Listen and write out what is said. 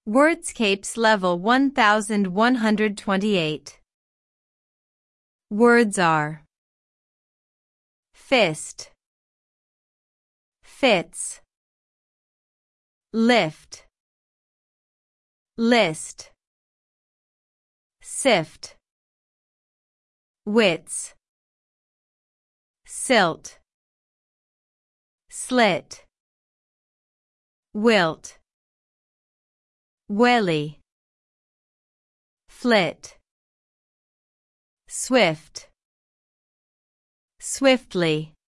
Wordscapes Level 1128. Words are fist, fits, lift, list, sift, wits, silt, slit, wilt, welly, flit, swift, swiftly.